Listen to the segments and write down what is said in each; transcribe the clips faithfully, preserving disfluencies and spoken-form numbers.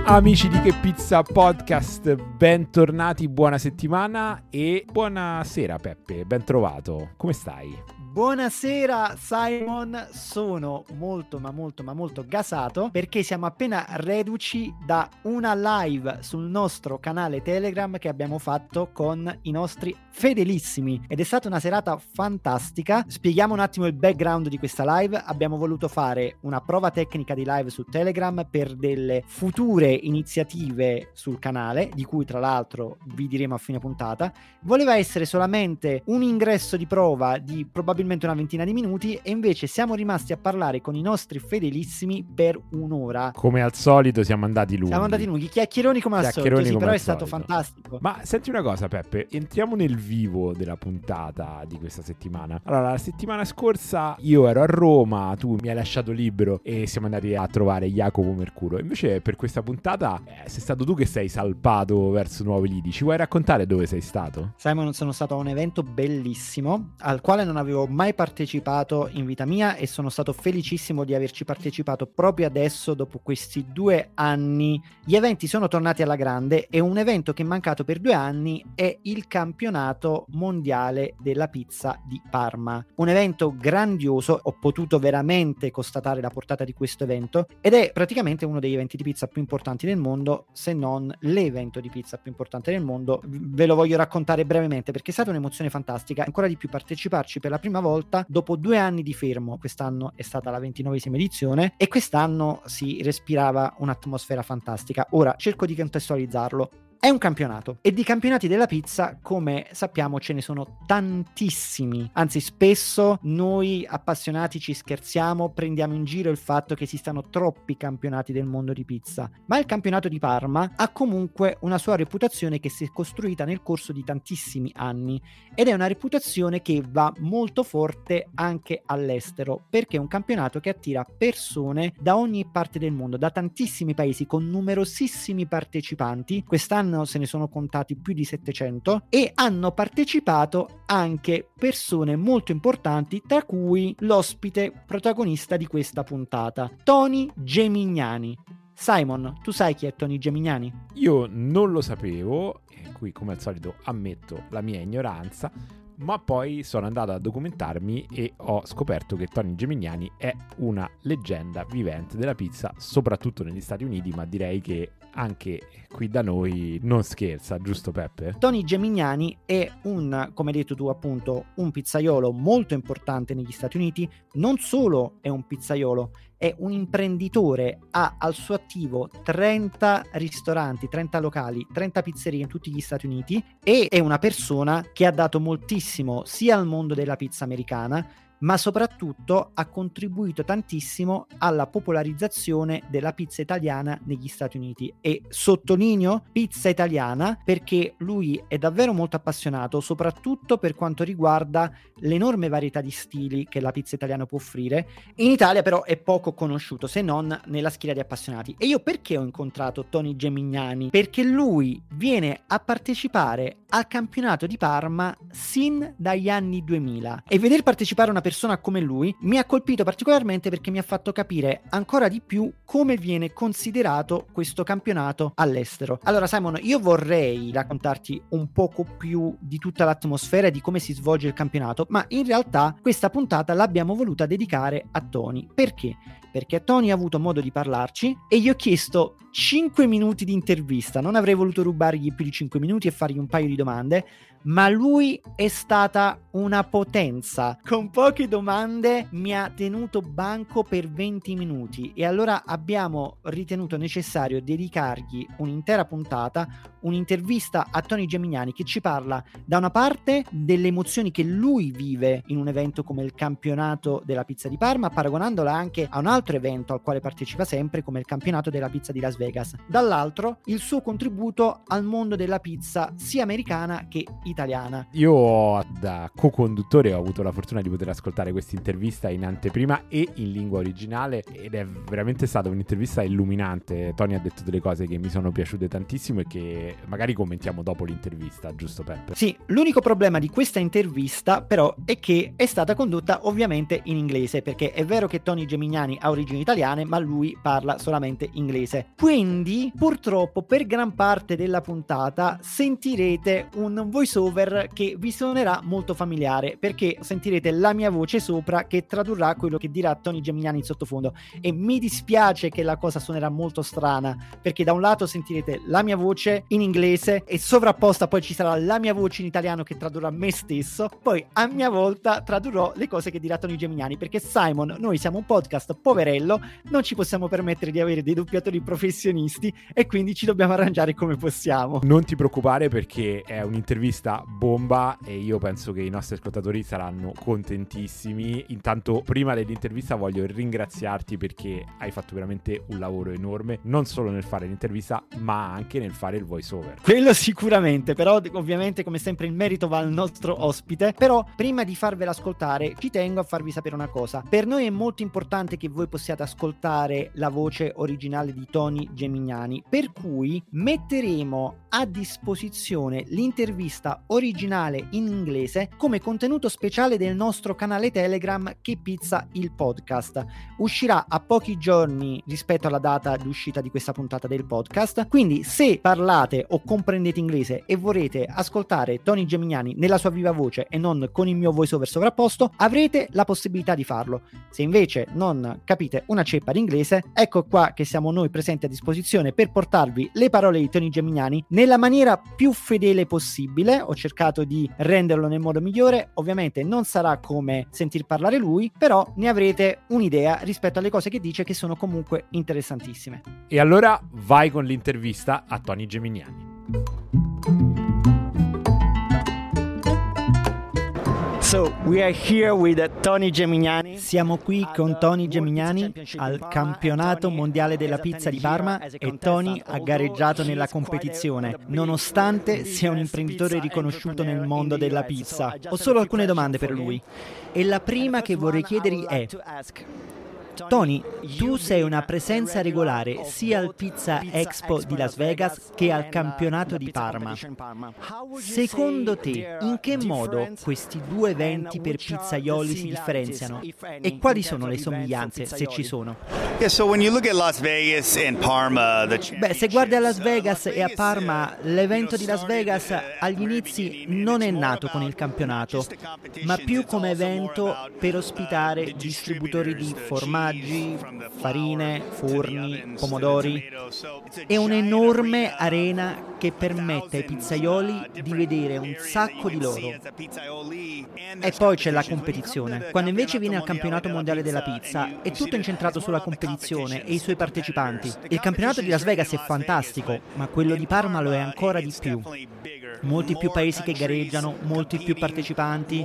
Amici di Che Pizza Podcast, bentornati, buona settimana e buonasera Peppe, ben trovato, come stai? Buonasera Simon, sono molto ma molto ma molto gasato perché siamo appena reduci da una live sul nostro canale Telegram che abbiamo fatto con i nostri fedelissimi ed è stata una serata fantastica. Spieghiamo un attimo il background di questa live. Abbiamo voluto fare una prova tecnica di live su Telegram per delle future iniziative sul canale, di cui tra l'altro vi diremo a fine puntata. Voleva essere solamente un ingresso di prova di probabilmente una ventina di minuti e invece siamo rimasti a parlare con i nostri fedelissimi per un'ora. Come al solito siamo andati lunghi. Siamo andati lunghi, chiacchieroni come al solito, sì, però è stato fantastico. Ma senti una cosa Peppe, entriamo nel vivo della puntata di questa settimana. Allora, la settimana scorsa io ero a Roma, tu mi hai lasciato libero e siamo andati a trovare Jacopo Mercurio. Invece per questa puntata eh, sei stato tu che sei salpato verso Nuovi Lidi. Ci vuoi raccontare dove sei stato? Simon, sono stato a un evento bellissimo al quale non avevo mai partecipato in vita mia e sono stato felicissimo di averci partecipato proprio adesso dopo questi due anni. Gli eventi sono tornati alla grande e un evento che è mancato per due anni è il campionato mondiale della pizza di Parma. Un evento grandioso, ho potuto veramente constatare la portata di questo evento ed è praticamente uno degli eventi di pizza più importanti del mondo, se non l'evento di pizza più importante del mondo. Ve lo voglio raccontare brevemente perché è stata un'emozione fantastica, ancora di più parteciparci per la prima volta dopo due anni di fermo. Quest'anno è stata la ventinovesima edizione e quest'anno si respirava un'atmosfera fantastica. Ora cerco di contestualizzarlo. È un campionato e di campionati della pizza, come sappiamo, ce ne sono tantissimi. Anzi, spesso noi appassionati ci scherziamo, prendiamo in giro il fatto che esistano troppi campionati del mondo di pizza. Ma il campionato di Parma ha comunque una sua reputazione che si è costruita nel corso di tantissimi anni ed è una reputazione che va molto forte anche all'estero, perché è un campionato che attira persone da ogni parte del mondo, da tantissimi paesi, con numerosissimi partecipanti. Quest'anno se ne sono contati più di settecento e hanno partecipato anche persone molto importanti, tra cui l'ospite protagonista di questa puntata, Tony Gemignani. Simon, tu sai chi è Tony Gemignani? Io non lo sapevo e qui come al solito ammetto la mia ignoranza, ma poi sono andato a documentarmi e ho scoperto che Tony Gemignani è una leggenda vivente della pizza, soprattutto negli Stati Uniti, ma direi che anche qui da noi non scherza, giusto Peppe? Tony Gemignani è un, come hai detto tu appunto, un pizzaiolo molto importante negli Stati Uniti. Non solo è un pizzaiolo, è un imprenditore, ha al suo attivo trenta ristoranti, trenta locali, trenta pizzerie in tutti gli Stati Uniti e è una persona che ha dato moltissimo sia al mondo della pizza americana, ma soprattutto ha contribuito tantissimo alla popolarizzazione della pizza italiana negli Stati Uniti. E sottolineo pizza italiana perché lui è davvero molto appassionato, soprattutto per quanto riguarda l'enorme varietà di stili che la pizza italiana può offrire. In Italia però è poco conosciuto, se non nella schiera di appassionati. E io perché ho incontrato Tony Gemignani? Perché lui viene a partecipare al campionato di Parma sin dagli anni duemila e veder partecipare una persona come lui mi ha colpito particolarmente perché mi ha fatto capire ancora di più come viene considerato questo campionato all'estero. Allora Simon, io vorrei raccontarti un poco più di tutta l'atmosfera e di come si svolge il campionato, ma in realtà questa puntata l'abbiamo voluta dedicare a Tony. Perché? Perché Tony ha avuto modo di parlarci e gli ho chiesto cinque minuti di intervista. Non avrei voluto rubargli più di cinque minuti e fargli un paio di domande, ma lui è stata una potenza. Con poche domande mi ha tenuto banco per venti minuti e allora abbiamo ritenuto necessario dedicargli un'intera puntata, un'intervista a Tony Gemignani che ci parla da una parte delle emozioni che lui vive in un evento come il campionato della pizza di Parma, paragonandola anche a un altro evento al quale partecipa sempre come il campionato della pizza di Las Vegas, dall'altro il suo contributo al mondo della pizza sia americana che italiana. italiana. Io da co-conduttore ho avuto la fortuna di poter ascoltare questa intervista in anteprima e in lingua originale ed è veramente stata un'intervista illuminante. Tony ha detto delle cose che mi sono piaciute tantissimo e che magari commentiamo dopo l'intervista, giusto Peppe? Sì, l'unico problema di questa intervista però è che è stata condotta ovviamente in inglese, perché è vero che Tony Gemignani ha origini italiane, ma lui parla solamente inglese. Quindi purtroppo per gran parte della puntata sentirete un voice over che vi suonerà molto familiare, perché sentirete la mia voce sopra che tradurrà quello che dirà Tony Gemignani in sottofondo, e mi dispiace che la cosa suonerà molto strana, perché da un lato sentirete la mia voce in inglese e sovrapposta poi ci sarà la mia voce in italiano che tradurrà me stesso, poi a mia volta tradurrò le cose che dirà Tony Gemignani, perché Simon, noi siamo un podcast poverello, non ci possiamo permettere di avere dei doppiatori professionisti e quindi ci dobbiamo arrangiare come possiamo. Non ti preoccupare perché è un'intervista bomba e io penso che i nostri ascoltatori saranno contentissimi. Intanto prima dell'intervista voglio ringraziarti perché hai fatto veramente un lavoro enorme, non solo nel fare l'intervista ma anche nel fare il voice over. Quello sicuramente, però ovviamente come sempre il merito va al nostro ospite. Però prima di farvela ascoltare ci tengo a farvi sapere una cosa: per noi è molto importante che voi possiate ascoltare la voce originale di Tony Gemignani, per cui metteremo a disposizione l'intervista originale in inglese come contenuto speciale del nostro canale Telegram Che Pizza il podcast. Uscirà a pochi giorni rispetto alla data di uscita di questa puntata del podcast, quindi se parlate o comprendete inglese e vorrete ascoltare Tony Gemignani nella sua viva voce e non con il mio voice over sovrapposto, avrete la possibilità di farlo. Se invece non capite una ceppa di inglese, ecco qua che siamo noi presenti a disposizione per portarvi le parole di Tony Gemignani nella maniera più fedele possibile. Ho cercato di renderlo nel modo migliore, ovviamente non sarà come sentir parlare lui, però ne avrete un'idea rispetto alle cose che dice, che sono comunque interessantissime. E allora vai con l'intervista a Tony Gemignani. So, we are here with Tony Gemignani. Siamo qui con Tony Gemignani al campionato mondiale della pizza di Parma e Tony ha gareggiato nella competizione, nonostante sia un imprenditore riconosciuto nel mondo della pizza. Ho solo alcune domande per lui e la prima che vorrei chiedergli è: Tony, tu sei una presenza regolare sia al Pizza Expo di Las Vegas che al campionato di Parma. Secondo te, in che modo questi due eventi per pizzaioli si differenziano? E quali sono le somiglianze, se ci sono? Yeah, so when you look at Las Vegas and Parma, the Beh, se guardi a Las Vegas e a Parma, l'evento di Las Vegas agli inizi non è nato con il campionato, ma più come evento per ospitare distributori di formaggi, farine, forni, pomodori. È un'enorme arena che permette ai pizzaioli di vedere un sacco di loro. E poi c'è la competizione. Quando invece viene al campionato mondiale della pizza è tutto incentrato sulla competizione e i suoi partecipanti. Il campionato di Las Vegas è fantastico, ma quello di Parma lo è ancora di più. Molti più paesi che gareggiano, molti più partecipanti.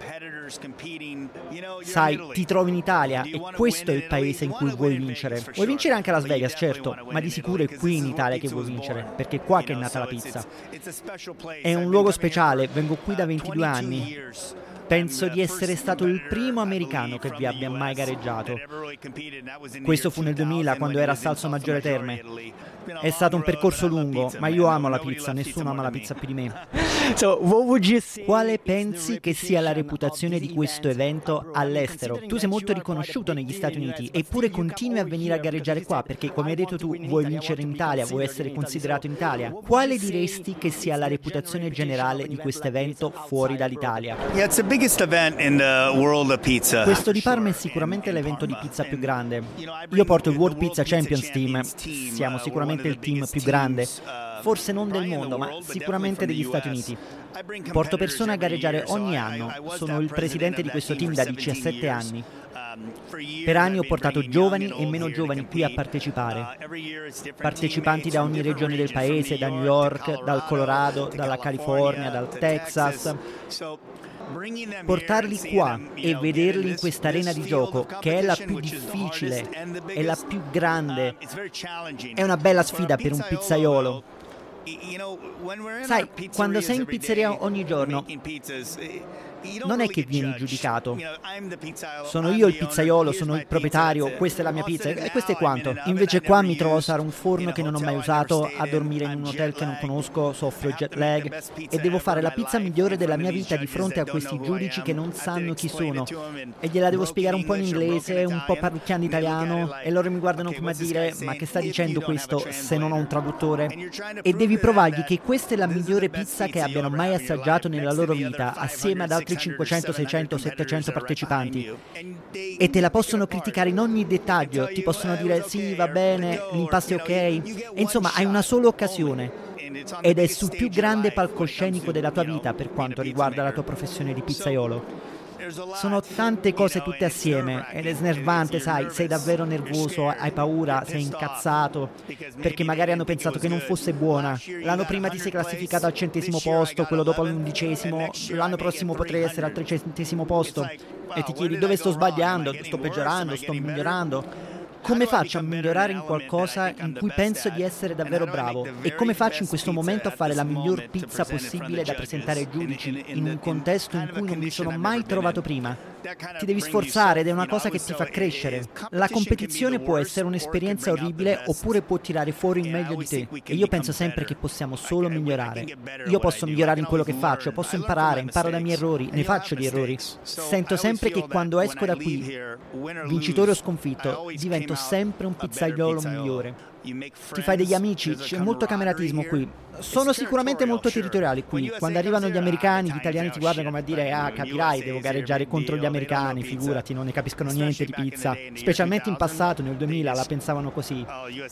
Sai, ti trovi in Italia e questo è il paese in cui vuoi vincere. Vuoi vincere anche a Las Vegas, certo, ma di sicuro è qui in Italia che vuoi vincere, perché è qua che è nata la pizza. È un luogo speciale, vengo qui da ventidue anni. Penso di essere stato il primo americano che vi abbia mai gareggiato. Questo fu nel duemila, quando era a Salso Maggiore Terme. È stato un percorso lungo, ma io amo la pizza, nessuno ama la pizza più di me. Quale pensi che sia la reputazione di questo evento all'estero? Tu sei molto riconosciuto negli Stati Uniti, eppure continui a venire a gareggiare qua, perché come hai detto tu, vuoi vincere in Italia, vuoi essere considerato in Italia. Quale diresti che sia la reputazione generale di questo evento fuori dall'Italia? Yeah, it's the biggest event in the world of pizza. Questo di Parma è sicuramente l'evento di pizza più grande. Io porto il World Pizza Champions Team, siamo sicuramente il team più grande, forse non del mondo, ma sicuramente degli Stati Uniti. Porto persone a gareggiare ogni anno, sono il presidente di questo team da diciassette anni. Per anni ho portato giovani e meno giovani qui a partecipare, partecipanti da ogni regione del paese, da New York, dal Colorado, dalla California, dal Texas. Portarli qua e vederli in questa arena di gioco, che è la più difficile, è la più grande, è una bella sfida per un pizzaiolo. Sai, quando sei in pizzeria ogni giorno, non è che vieni giudicato. Sono io il pizzaiolo, sono il proprietario, questa è la mia pizza e questo è quanto. Invece qua mi trovo a usare un forno che non ho mai usato, a dormire in un hotel che non conosco, soffro jet lag e devo fare la pizza migliore della mia vita di fronte a questi giudici che non sanno chi sono. E gliela devo spiegare un po' in inglese, un po' parrucchiando italiano e loro mi guardano come a dire ma che sta dicendo questo se non ho un traduttore? E devi provargli che questa è la migliore pizza che abbiano mai assaggiato nella loro vita assieme ad altri cinquecento, seicento, settecento partecipanti e te la possono criticare in ogni dettaglio, ti possono dire sì va bene, l'impasto è ok e insomma hai una sola occasione ed è sul più grande palcoscenico della tua vita per quanto riguarda la tua professione di pizzaiolo. Sono tante cose tutte assieme ed è snervante, sai, sei davvero nervoso, hai paura, sei incazzato perché magari hanno pensato che non fosse buona. L'anno prima ti sei classificato al centesimo posto, quello dopo all'undicesimo, l'anno prossimo potrei essere al trecentesimo posto e ti chiedi dove sto sbagliando, sto peggiorando, sto migliorando. Come faccio a migliorare in qualcosa in cui penso di essere davvero bravo? E come faccio in questo momento a fare la miglior pizza possibile da presentare ai giudici in un contesto in cui non mi sono mai trovato prima? Ti devi sforzare ed è una cosa che ti fa crescere. La competizione può essere un'esperienza orribile oppure può tirare fuori il meglio di te. E io penso sempre che possiamo solo migliorare. Io posso migliorare in quello che faccio, posso imparare, imparo dai miei errori, ne faccio di errori. Sento sempre che quando esco da qui, vincitore o sconfitto, divento sempre un pizzaiolo migliore. Ti fai degli amici, c'è molto cameratismo qui. Sono sicuramente molto territoriali qui. Quando arrivano gli americani, gli italiani ti guardano come a dire ah, capirai, devo gareggiare contro gli americani, figurati, non ne capiscono niente di pizza. Specialmente in passato, nel duemila, la pensavano così.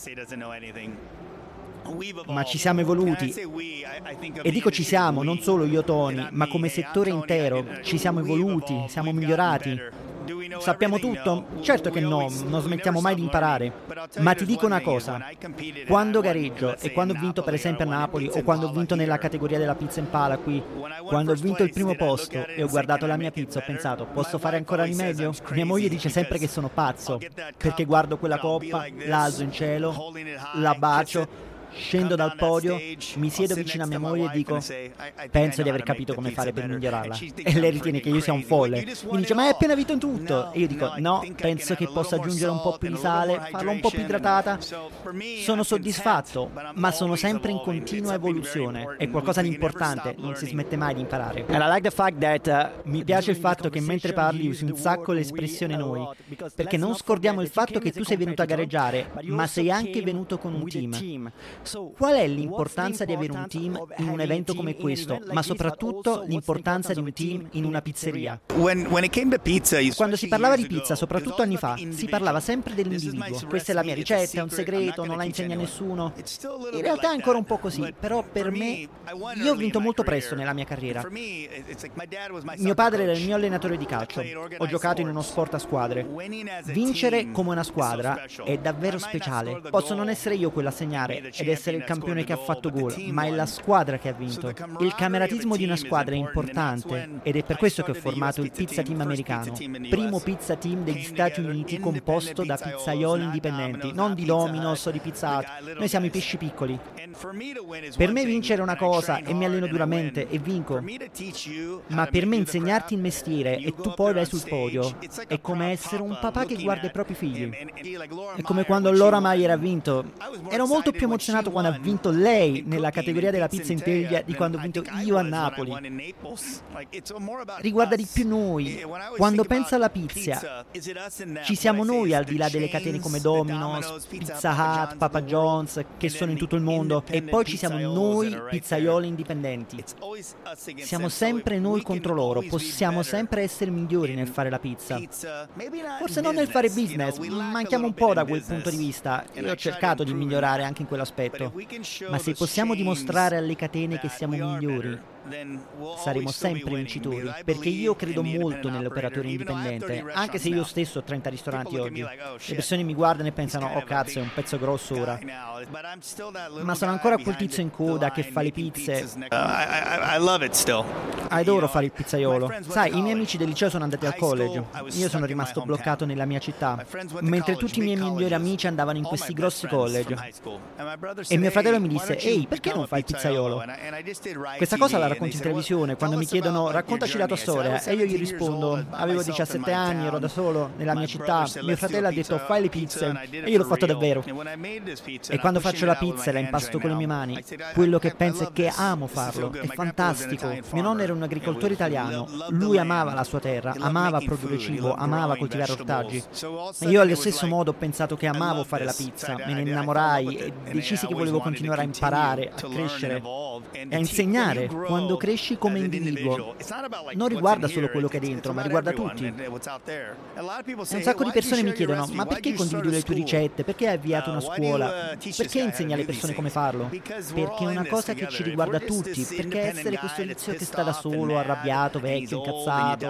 Ma ci siamo evoluti. E dico ci siamo, non solo io Tony, ma come settore intero. Ci siamo evoluti, siamo migliorati. Sappiamo tutto? Certo che no, non smettiamo mai di imparare. Ma ti dico una cosa, quando gareggio e quando ho vinto per esempio a Napoli o quando ho vinto nella categoria della pizza in pala qui, quando ho vinto il primo posto e ho guardato la mia pizza ho pensato posso fare ancora di meglio? Mia moglie dice sempre che sono pazzo perché guardo quella coppa, la alzo in cielo, la bacio, scendo dal podio, mi siedo vicino a mia moglie e dico penso di aver capito come fare per migliorarla e lei ritiene che io sia un folle, mi dice ma hai appena vinto in tutto e io dico no, penso che possa aggiungere un po' più di sale, farla un po' più idratata. Sono soddisfatto ma sono sempre in continua evoluzione, è qualcosa di importante, non si smette mai di imparare. And I like the fact that, uh, mi piace il fatto che mentre parli usi un sacco l'espressione noi, perché non scordiamo il fatto che tu sei venuto a gareggiare ma sei anche venuto con un team. Qual è l'importanza di avere un team in un evento come questo, ma soprattutto l'importanza di un team in una pizzeria? Quando si parlava di pizza, soprattutto anni fa, si parlava sempre dell'individuo. Questa è la mia ricetta, è un segreto, non la insegna nessuno. In realtà è ancora un po' così, però per me, io ho vinto molto presto nella mia carriera. Mio padre era il mio allenatore di calcio, ho giocato in uno sport a squadre. Vincere come una squadra è davvero speciale. Posso non essere io quello a segnare ed essere il campione che ha fatto gol, ma è la squadra che ha vinto. Il cameratismo di una squadra è importante ed è per questo che ho formato il Pizza Team americano, primo pizza team degli Stati Uniti composto da pizzaioli indipendenti, non di Domino's o di Pizza Hut. Noi siamo i pesci piccoli. Per me vincere è una cosa e mi alleno duramente e vinco, ma per me insegnarti il mestiere e tu poi vai sul podio è come essere un papà che guarda i propri figli. È come quando Laura Mayer ha vinto. Ero molto più emozionato quando ha vinto lei nella categoria della pizza in teglia di quando ho vinto io a Napoli. Riguarda di più noi. Quando penso alla pizza, ci siamo noi al di là delle catene come Domino's, Pizza Hut, Papa John's che sono in tutto il mondo e poi ci siamo noi pizzaioli indipendenti. Siamo sempre noi contro loro, possiamo sempre essere migliori nel fare la pizza. Forse non nel fare business, manchiamo un po' da quel punto di vista. Io ho cercato di migliorare anche in quell'aspetto, ma se possiamo dimostrare alle catene che siamo migliori, saremo sempre vincitori, perché io credo molto nell'operatore indipendente, anche se io stesso ho trenta ristoranti oggi. Le persone mi guardano e pensano, oh cazzo, è un pezzo grosso ora. Ma sono ancora quel tizio in coda che fa le pizze. Adoro fare il pizzaiolo. Sai, i miei amici del liceo sono andati al college. Io sono rimasto bloccato nella mia città, mentre tutti i miei migliori amici andavano in questi grossi college. E mio fratello mi disse, ehi, perché non fai il pizzaiolo? Questa cosa la racconto in televisione, quando mi chiedono, raccontaci la tua storia, e io gli rispondo, avevo diciassette anni, ero da solo nella mia città, mio fratello ha detto, fai le pizze, e io l'ho fatto davvero. E quando faccio la pizza e la impasto con le mie mani, quello che penso è che amo farlo, è fantastico. Mio nonno era un agricoltore italiano, lui amava la sua terra, amava produrre cibo, amava coltivare ortaggi. E io allo stesso modo ho pensato che amavo fare la pizza, me ne innamorai e decisi che volevo continuare a imparare, a crescere e a insegnare. Quando cresci come individuo non riguarda solo quello che è dentro, ma riguarda tutti. E un sacco di persone mi chiedono, ma perché condividi le tue ricette? Perché hai avviato una scuola? Perché insegni alle persone come farlo? Perché è una cosa che ci riguarda tutti, perché essere questo tizio che sta da solo, arrabbiato, vecchio, incazzato,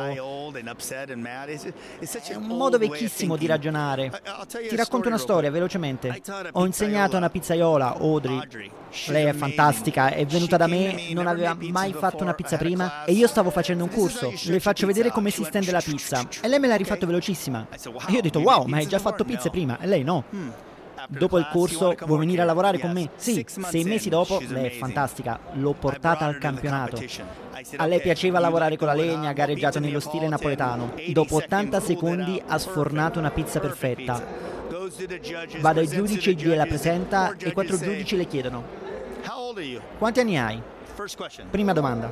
è un modo vecchissimo di ragionare. Ti racconto una storia velocemente. Ho insegnato a una pizzaiola, Audrey. Lei è fantastica, è venuta da me, non aveva mai fatto una pizza prima e io stavo facendo un corso. Le faccio vedere come si stende la pizza e lei me l'ha rifatto velocissima. E io ho detto, wow, ma hai già fatto pizze prima? E lei no. Dopo il corso vuoi venire a lavorare con me? Sì, sei mesi dopo, lei è fantastica, l'ho portata al campionato. A lei piaceva lavorare con la legna, ha gareggiato nello stile napoletano. Dopo ottanta secondi ha sfornato una pizza perfetta. Va dai giudici e gliela presenta e quattro giudici le chiedono, quanti anni hai? Prima domanda.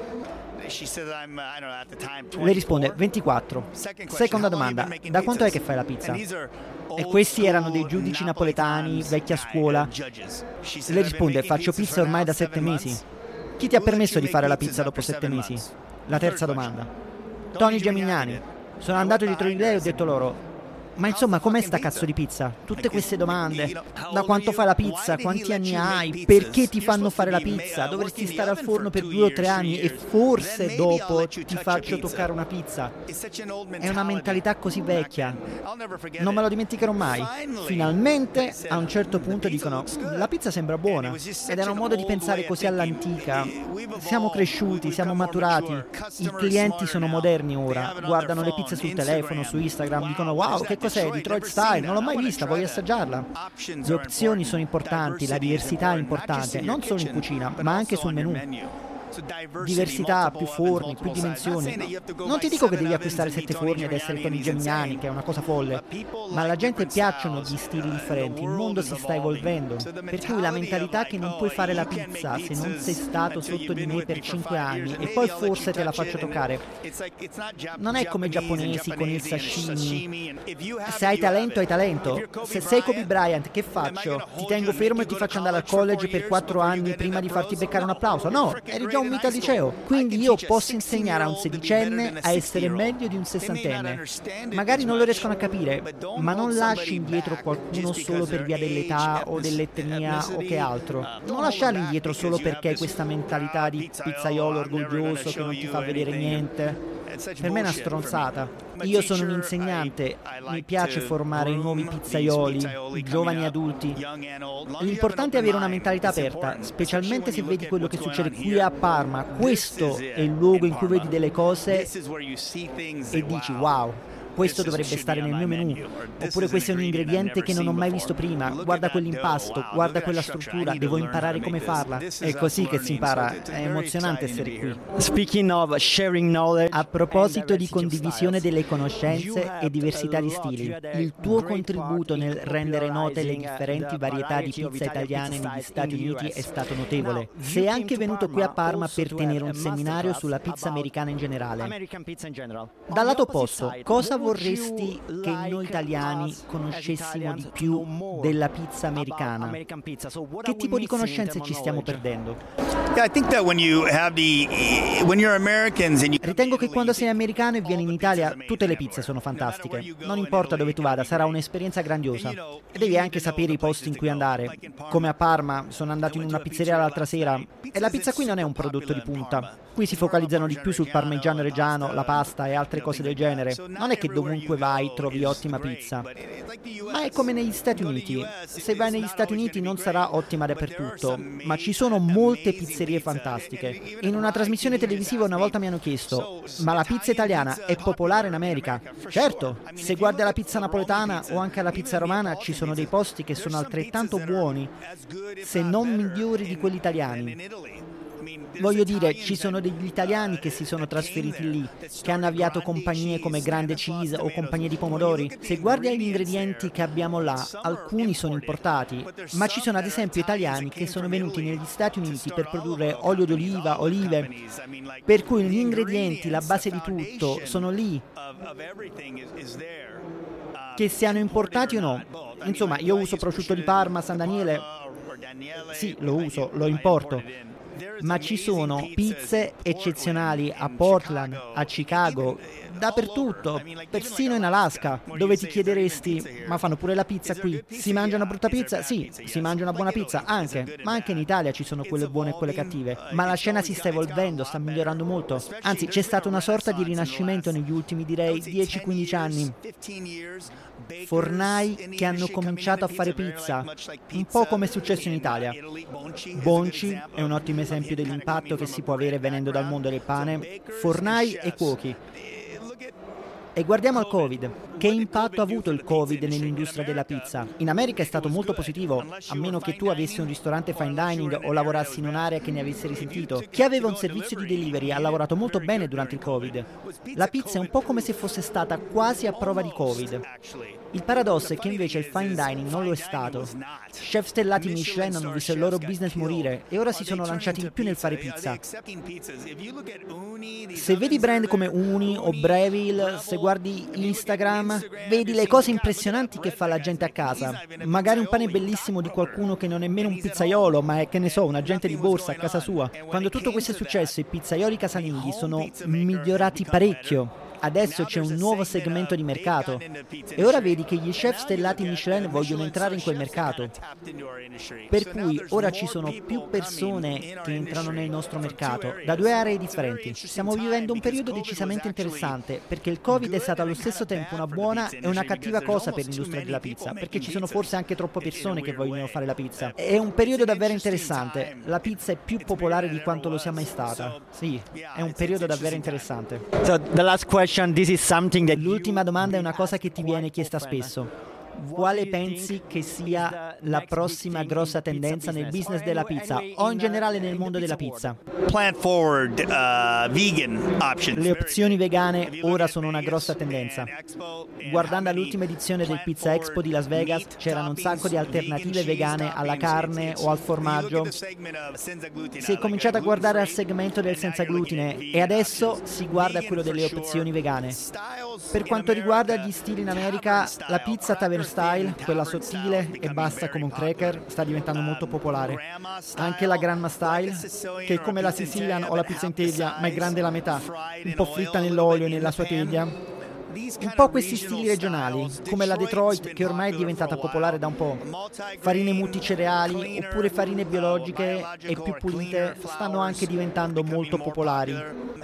Lei risponde ventiquattro. Seconda domanda, da quanto è che fai la pizza? E questi erano dei giudici napoletani, vecchia scuola. Lei risponde, faccio pizza ormai da sette mesi. Chi ti ha permesso di fare la pizza dopo sette mesi? La terza domanda. Tony Gemignani. Sono andato dietro di lei e ho detto loro, ma insomma, com'è sta cazzo di pizza? Tutte queste domande. Da quanto fai la pizza? Quanti anni hai? Perché ti fanno fare la pizza? Dovresti stare al forno per due o tre anni e forse dopo ti faccio toccare una pizza. È una mentalità così vecchia. Non me lo dimenticherò mai. Finalmente, a un certo punto dicono, la pizza sembra buona. Ed era un modo di pensare così all'antica. Siamo cresciuti, siamo maturati. I clienti sono moderni ora. Guardano le pizze sul telefono, su Instagram, dicono, wow, che cos'è? Detroit Style, non l'ho mai vista, voglio assaggiarla. Le opzioni sono importanti, la diversità è importante, non solo in cucina, ma anche sul menù. Diversità, più forni, più dimensioni. Non ti dico che devi acquistare sette forni ed essere Tony Gemignani, che è una cosa folle, ma alla gente piacciono gli stili differenti, il mondo si sta evolvendo, per cui la mentalità che non puoi fare la pizza se non sei stato sotto di me per cinque anni e poi forse te la faccio toccare, non è come i giapponesi con il sashimi. Se hai talento hai talento. Se sei Kobe Bryant, che faccio? Ti tengo fermo e ti faccio andare al college per quattro anni prima di farti beccare un applauso? No, eri già un mito al liceo, quindi io posso insegnare a un sedicenne a essere meglio di un sessantenne. Magari non lo riescono a capire, ma non lasci indietro qualcuno solo per via dell'età o dell'etnia o che altro. Non lasciarli indietro solo perché hai questa mentalità di pizzaiolo orgoglioso che non ti fa vedere niente. Per me è una stronzata. Io sono un insegnante, mi piace formare i nuovi pizzaioli, i giovani adulti. L'importante è avere una mentalità aperta, specialmente se vedi quello che succede qui a Parma. Questo è il luogo in cui vedi delle cose e dici wow, questo dovrebbe stare nel mio menù, oppure questo è un ingrediente che non ho mai visto prima, guarda quell'impasto, guarda quella struttura, devo imparare come farla. È così che si impara, è emozionante essere qui. Speaking of sharing knowledge, a proposito di condivisione delle conoscenze e diversità di stili, il tuo contributo nel rendere note le differenti varietà di pizza italiane negli Stati Uniti è stato notevole. Sei anche venuto qui a Parma per tenere un seminario sulla pizza americana in generale. Dal lato opposto, cosa vorresti che noi italiani conoscessimo di più della pizza americana? Che tipo di conoscenze ci stiamo perdendo? Ritengo che quando sei americano e vieni in Italia, tutte le pizze sono fantastiche. Non importa dove tu vada, sarà un'esperienza grandiosa. E devi anche sapere i posti in cui andare. Come a Parma, sono andato in una pizzeria l'altra sera e la pizza qui non è un prodotto di punta. Qui si focalizzano di più sul parmigiano reggiano, la pasta e altre cose del genere. Non è che dovunque vai trovi ottima pizza, ma è come negli Stati Uniti. Se vai negli Stati Uniti non sarà ottima dappertutto, ma ci sono molte pizzerie fantastiche. In una trasmissione televisiva una volta mi hanno chiesto: ma la pizza italiana è popolare in America? Certo, se guardi la pizza napoletana o anche la pizza romana ci sono dei posti che sono altrettanto buoni, se non migliori di quelli italiani. Voglio dire, ci sono degli italiani che si sono trasferiti lì, che hanno avviato compagnie come Grande Cheese o compagnie di pomodori. Se guardi agli ingredienti che abbiamo là, alcuni sono importati, ma ci sono ad esempio italiani che sono venuti negli Stati Uniti per produrre olio d'oliva, olive, per cui gli ingredienti, la base di tutto, sono lì. Che siano importati o no. Insomma, io uso prosciutto di Parma, San Daniele. Sì, lo uso, lo importo. Ma ci sono pizze eccezionali a Portland, a Chicago, dappertutto, persino in Alaska, dove ti chiederesti: ma fanno pure la pizza qui? Si mangia una brutta pizza? Sì, si mangia una buona pizza anche, ma anche in Italia ci sono quelle buone e quelle cattive. Ma la scena si sta evolvendo, sta migliorando molto. Anzi, c'è stata una sorta di rinascimento negli ultimi, direi, dieci quindici anni. Fornai che hanno cominciato a fare pizza, un po' come è successo in Italia. Bonci è un ottimo esempio dell'impatto che si può avere venendo dal mondo del pane. Fornai e cuochi. E guardiamo al Covid. Che impatto ha avuto il Covid nell'industria della pizza? In America è stato molto positivo, a meno che tu avessi un ristorante fine dining o lavorassi in un'area che ne avesse risentito. Chi aveva un servizio di delivery ha lavorato molto bene durante il Covid. La pizza è un po' come se fosse stata quasi a prova di Covid. Il paradosso è che invece il fine dining non lo è stato. Chef stellati Michelin hanno visto il loro business morire e ora si sono lanciati di più nel fare pizza. Se vedi brand come Uni o Breville, se guardi Instagram, vedi le cose impressionanti che fa la gente a casa. Magari un pane bellissimo di qualcuno che non è nemmeno un pizzaiolo, ma è, che ne so, un agente di borsa a casa sua. Quando tutto questo è successo, i pizzaioli casalinghi sono migliorati parecchio. Adesso c'è un nuovo segmento di mercato e ora vedi che gli chef stellati Michelin vogliono entrare in quel mercato, per cui ora ci sono più persone che entrano nel nostro mercato da due aree differenti. Stiamo vivendo un periodo decisamente interessante perché il Covid è stato allo stesso tempo una buona e una cattiva cosa per l'industria della pizza, perché ci sono forse anche troppe persone che vogliono fare la pizza. È un periodo davvero interessante. La pizza è più popolare di quanto lo sia mai stata. Sì, è un periodo davvero interessante. So the last question. This is something that L'ultima domanda è una cosa che ti viene chiesta spesso. Quale pensi che sia la prossima grossa tendenza nel business della pizza o in generale nel mondo della pizza? Plant forward uh, vegan options. Le opzioni vegane ora sono una grossa tendenza. Guardando all'ultima edizione del Pizza Expo di Las Vegas c'erano un sacco di alternative vegane alla carne o al formaggio. Si è cominciato a guardare al segmento del senza glutine e adesso si guarda a quello delle opzioni vegane. Per quanto riguarda gli stili in America, la pizza tavern style, quella sottile e bassa come un cracker, sta diventando molto popolare. Anche la grandma style, che è come la Sicilian o la pizza in teglia, ma è grande la metà, un po' fritta nell'olio e nella sua teglia. Un po' questi stili regionali, come la Detroit, che ormai è diventata popolare da un po'. Farine multicereali oppure farine biologiche e più pulite stanno anche diventando molto popolari.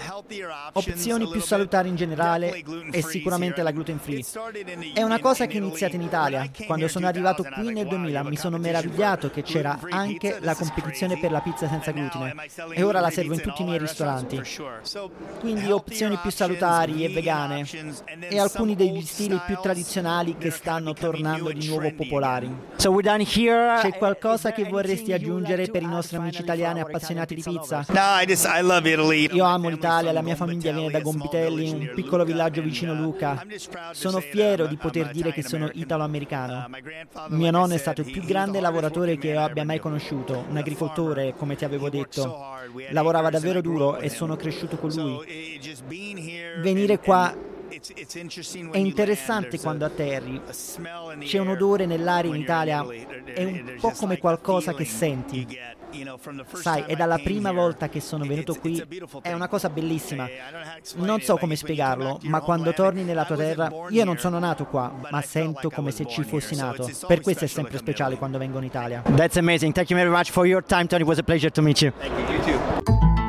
Opzioni più salutari in generale e sicuramente la gluten free. È una cosa che è iniziata in Italia. Quando sono arrivato qui nel duemila mi sono meravigliato che c'era anche la competizione per la pizza senza glutine e ora la servo in tutti i miei ristoranti. Quindi opzioni più salutari e vegane e alcuni degli stili più tradizionali che stanno tornando di nuovo popolari. So we're done here. C'è qualcosa che vorresti aggiungere per i nostri amici italiani appassionati di pizza? No, I just I love Italy. Io amo l'Italia, la mia famiglia viene da Gombitelli, un piccolo villaggio vicino Lucca. Sono fiero di poter dire che sono italo-americano. Mio nonno è stato il più grande lavoratore che io abbia mai conosciuto, un agricoltore, come ti avevo detto. Lavorava davvero duro e sono cresciuto con lui. Venire qua È interessante quando atterri, c'è un odore nell'aria in Italia, è un po' come qualcosa che senti. Sai, è dalla prima volta che sono venuto qui, è una cosa bellissima. Non so come spiegarlo, ma quando torni nella tua terra, io non sono nato qua, ma sento come se ci fossi nato. Per questo è sempre speciale quando vengo in Italia. That's amazing. Thank you very much for your time, Tony. It was a pleasure to meet you. Thank you, you too.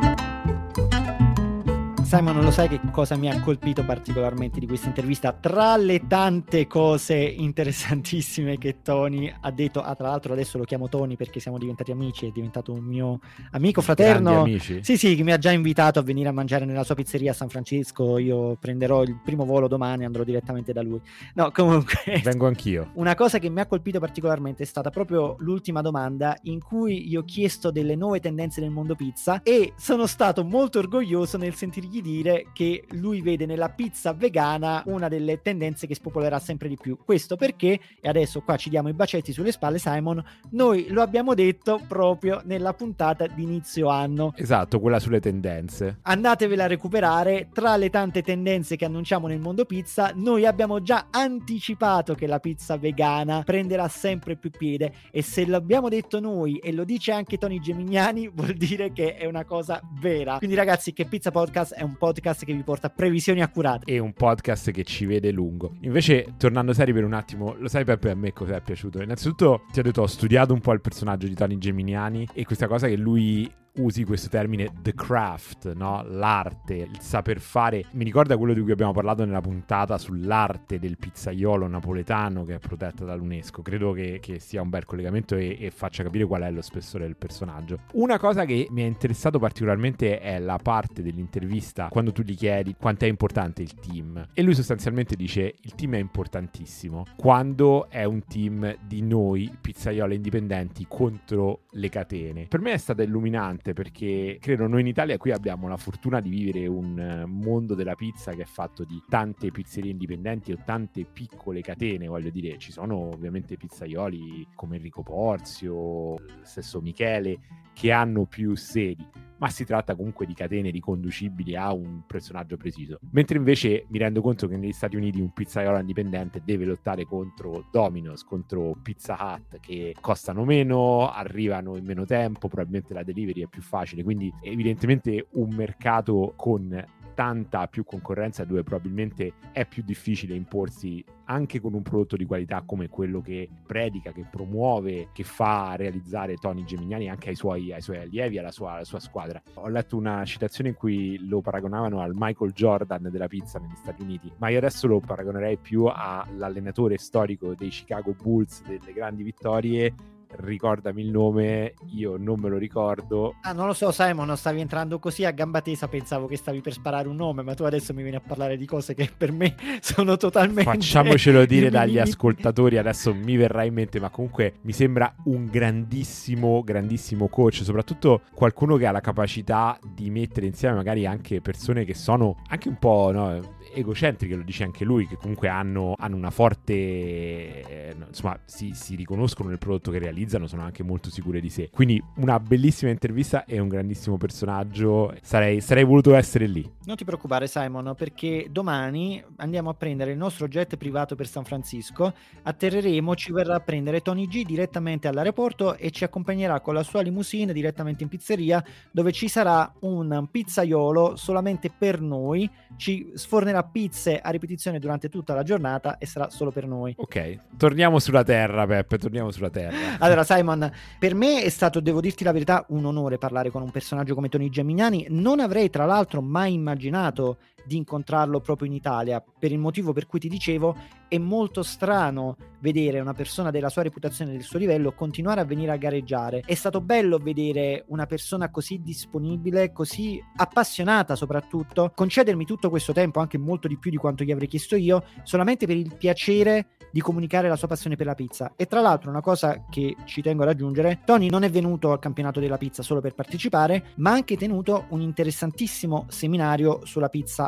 Simon, non lo sai che cosa mi ha colpito particolarmente di questa intervista? Tra le tante cose interessantissime che Tony ha detto, ah, tra l'altro adesso lo chiamo Tony perché siamo diventati amici, è diventato un mio amico fraterno. Grandi amici? Sì, sì, che mi ha già invitato a venire a mangiare nella sua pizzeria a San Francisco. Io prenderò il primo volo domani, andrò direttamente da lui. No, comunque... Vengo anch'io. Una cosa che mi ha colpito particolarmente è stata proprio l'ultima domanda in cui io ho chiesto delle nuove tendenze nel mondo pizza e sono stato molto orgoglioso nel sentirgli dire che lui vede nella pizza vegana una delle tendenze che spopolerà sempre di più. Questo perché, e adesso qua ci diamo i bacetti sulle spalle, Simon, noi lo abbiamo detto proprio nella puntata di inizio anno. Esatto, quella sulle tendenze. Andatevela a recuperare. Tra le tante tendenze che annunciamo nel mondo pizza, noi abbiamo già anticipato che la pizza vegana prenderà sempre più piede, e se l'abbiamo detto noi e lo dice anche Tony Gemignani vuol dire che è una cosa vera. Quindi ragazzi, Che Pizza Podcast è un podcast che vi porta previsioni accurate e un podcast che ci vede lungo. Invece, tornando seri per un attimo, lo sai Peppe a me cosa è piaciuto? Innanzitutto ti ho detto, ho studiato un po' il personaggio di Tony Gemignani e questa cosa che lui usi questo termine the craft, no? L'arte, il saper fare. Mi ricorda quello di cui abbiamo parlato nella puntata sull'arte del pizzaiolo napoletano che è protetta dall'UNESCO. Credo che, che sia un bel collegamento e, e faccia capire qual è lo spessore del personaggio. Una cosa che mi è interessato particolarmente è la parte dell'intervista quando tu gli chiedi quanto è importante il team, e lui sostanzialmente dice: il team è importantissimo quando è un team di noi pizzaioli indipendenti contro le catene. Per me è stata illuminante, perché credo noi in Italia qui abbiamo la fortuna di vivere un mondo della pizza che è fatto di tante pizzerie indipendenti o tante piccole catene. Voglio dire, ci sono ovviamente pizzaioli come Enrico Porzio, stesso Michele, che hanno più sedi, ma si tratta comunque di catene riconducibili a un personaggio preciso. Mentre invece mi rendo conto che negli Stati Uniti un pizzaiolo indipendente deve lottare contro Domino's, contro Pizza Hut, che costano meno, arrivano in meno tempo, probabilmente la delivery è più facile, quindi evidentemente un mercato con tanta più concorrenza dove probabilmente è più difficile imporsi anche con un prodotto di qualità come quello che predica, che promuove, che fa realizzare Tony Gemignani anche ai suoi, ai suoi allievi, alla sua, alla sua squadra. Ho letto una citazione in cui lo paragonavano al Michael Jordan della pizza negli Stati Uniti, ma io adesso lo paragonerei più all'allenatore storico dei Chicago Bulls delle grandi vittorie. Ricordami il nome, io non me lo ricordo. Ah, non lo so, Simon, stavi entrando così a gamba tesa, pensavo che stavi per sparare un nome, ma tu adesso mi vieni a parlare di cose che per me sono totalmente... Facciamocelo dire dagli ascoltatori, adesso mi verrà in mente, ma comunque mi sembra un grandissimo, grandissimo coach, soprattutto qualcuno che ha la capacità di mettere insieme magari anche persone che sono anche un po', no, egocentriche, lo dice anche lui, che comunque hanno, hanno una forte, eh, insomma, si, si riconoscono nel prodotto che realizzano, sono anche molto sicure di sé. Quindi una bellissima intervista e un grandissimo personaggio. Sarei, sarei voluto essere lì. Non ti preoccupare, Simon, perché domani andiamo a prendere il nostro jet privato per San Francisco, atterreremo, ci verrà a prendere Tony G direttamente all'aeroporto e ci accompagnerà con la sua limousine direttamente in pizzeria, dove ci sarà un pizzaiolo solamente per noi, ci sfornerà pizze a ripetizione durante tutta la giornata e sarà solo per noi. Ok, torniamo sulla terra, Peppe, torniamo sulla terra. Allora, Simon, per me è stato, devo dirti la verità, un onore parlare con un personaggio come Tony Gemignani. Non avrei tra l'altro mai immaginato di incontrarlo proprio in Italia, per il motivo per cui ti dicevo, è molto strano vedere una persona della sua reputazione e del suo livello continuare a venire a gareggiare. È stato bello vedere una persona così disponibile, così appassionata soprattutto, concedermi tutto questo tempo, anche molto di più di quanto gli avrei chiesto io, solamente per il piacere di comunicare la sua passione per la pizza. E tra l'altro una cosa che ci tengo ad aggiungere: Tony non è venuto al campionato della pizza solo per partecipare, ma ha anche tenuto un interessantissimo seminario sulla pizza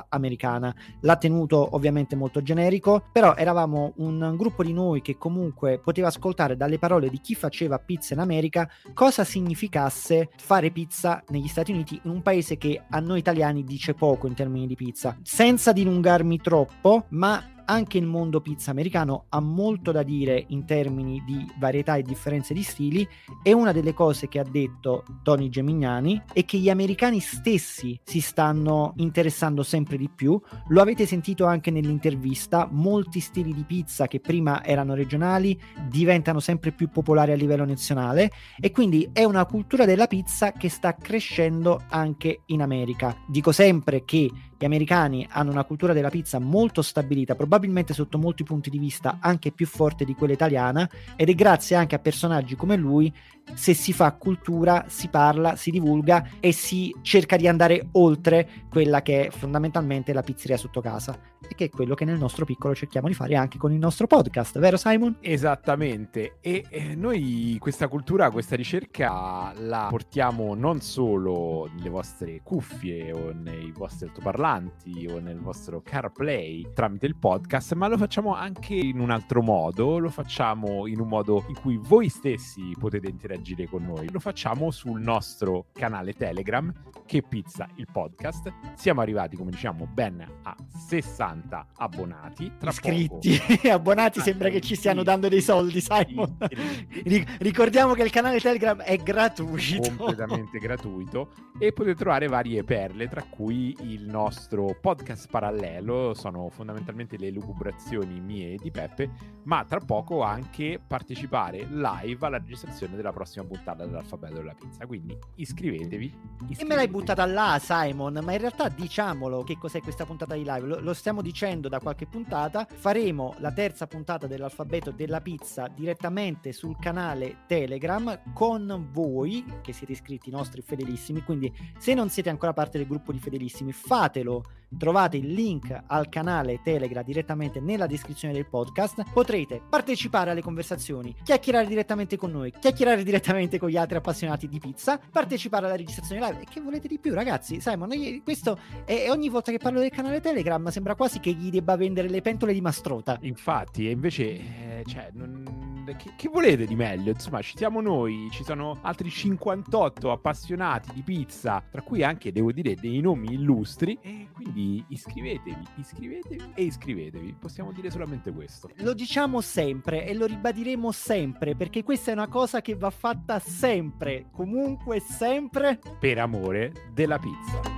americana. L'ha tenuto ovviamente molto generico, però eravamo un gruppo di noi che comunque poteva ascoltare dalle parole di chi faceva pizza in America cosa significasse fare pizza negli Stati Uniti, in un paese che a noi italiani dice poco in termini di pizza. Senza dilungarmi troppo, ma anche il mondo pizza americano ha molto da dire in termini di varietà e differenze di stili, e una delle cose che ha detto Tony Gemignani è che gli americani stessi si stanno interessando sempre di più. Lo avete sentito anche nell'intervista, molti stili di pizza che prima erano regionali diventano sempre più popolari a livello nazionale, e quindi è una cultura della pizza che sta crescendo anche in America. Dico sempre che gli americani hanno una cultura della pizza molto stabilita, probabilmente sotto molti punti di vista anche più forte di quella italiana, ed è grazie anche a personaggi come lui se si fa cultura, si parla, si divulga e si cerca di andare oltre quella che è fondamentalmente la pizzeria sotto casa, e che è quello che nel nostro piccolo cerchiamo di fare anche con il nostro podcast, vero Simon? Esattamente, e eh, noi questa cultura, questa ricerca la portiamo non solo nelle vostre cuffie o nei vostri altoparlanti o nel vostro CarPlay tramite il podcast, ma lo facciamo anche in un altro modo, lo facciamo in un modo in cui voi stessi potete interagire con noi. Lo facciamo sul nostro canale Telegram, Che Pizza il podcast. Siamo arrivati, come diciamo, ben a sessanta abbonati. Tra iscritti, poco... abbonati, ah, sembra che ci stiano sì, dando dei soldi, Simon. Ricordiamo che il canale Telegram è gratuito, completamente gratuito, e potete trovare varie perle, tra cui il nostro podcast parallelo, sono fondamentalmente le lucubrazioni mie e di Peppe, ma tra poco anche partecipare live alla registrazione della prossima puntata dell'Alfabeto della Pizza, quindi iscrivetevi, iscrivetevi. E me l'hai buttata là, Simon, ma in realtà diciamolo che cos'è questa puntata di live. Lo, lo stiamo dicendo da qualche puntata. Faremo la terza puntata dell'Alfabeto della Pizza direttamente sul canale Telegram con voi che siete iscritti, i nostri fedelissimi, quindi se non siete ancora parte del gruppo di fedelissimi, fatelo. Trovate il link al canale Telegram direttamente nella descrizione del podcast. Potrete partecipare alle conversazioni, chiacchierare direttamente con noi, chiacchierare direttamente con gli altri appassionati di pizza, partecipare alla registrazione live. E che volete di più, ragazzi? Simon, questo è, ogni volta che parlo del canale Telegram sembra quasi che gli debba vendere le pentole di Mastrota. Infatti, e invece eh, cioè, non... che, che volete di meglio? Insomma, ci siamo noi, ci sono altri cinquantotto appassionati di pizza, tra cui anche, devo dire, dei nomi illustri, e quindi iscrivetevi, iscrivetevi e iscrivetevi. Possiamo dire solamente questo. Lo diciamo sempre e lo ribadiremo sempre, perché questa è una cosa che va fatta sempre, comunque sempre, per amore della pizza.